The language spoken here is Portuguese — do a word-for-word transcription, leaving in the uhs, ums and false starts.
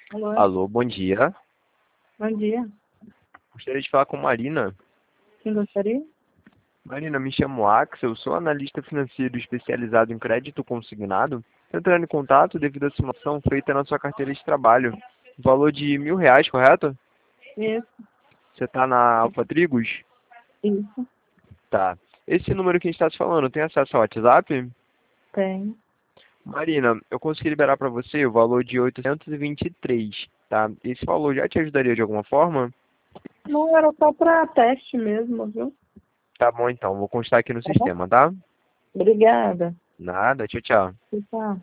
Alô? Alô, bom dia. Bom dia. Gostaria de falar com Marina. Quem gostaria? Marina, me chamo Axel, sou analista financeiro especializado em crédito consignado. Estou entrando em contato devido à simulação feita na sua carteira de trabalho. Valor de mil reais, correto? Isso, Você está na Alfa Trigos? isso, Tá. Esse número que a gente está se falando, tem acesso ao WhatsApp? tem. Marina, eu consegui liberar para você o valor de oitocentos e vinte e três, tá? Esse valor já te ajudaria de alguma forma? Não, era só para teste mesmo, viu? Tá bom então, vou constar aqui no Tá bom? sistema, tá? Obrigada. Nada, tchau, tchau. Tchau.